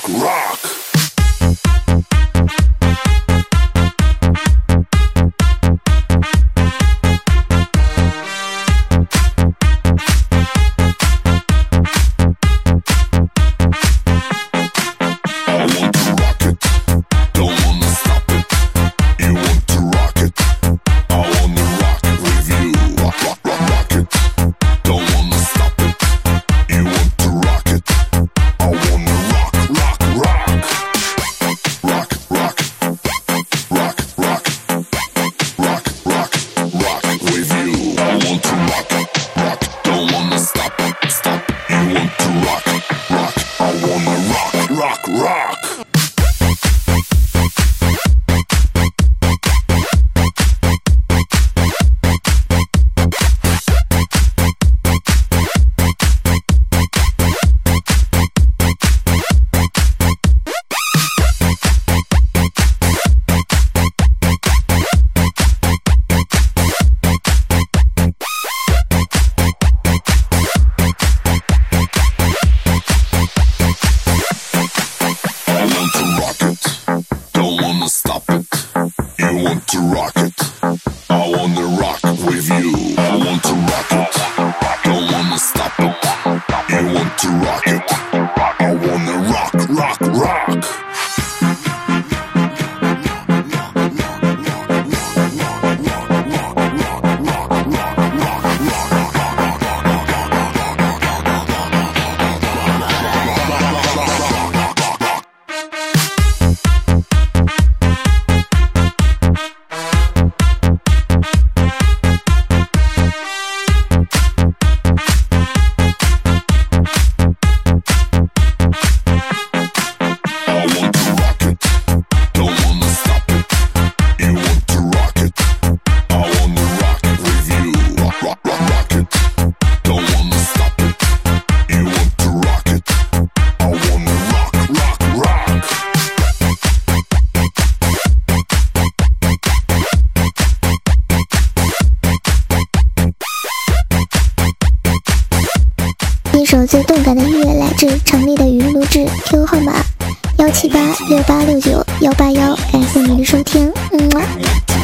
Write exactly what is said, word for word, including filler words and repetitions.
rock. 最动感的音乐来自常丽的语音录制 Q Q 号码幺七八六八六九幺八幺，感谢你的收听，嗯么。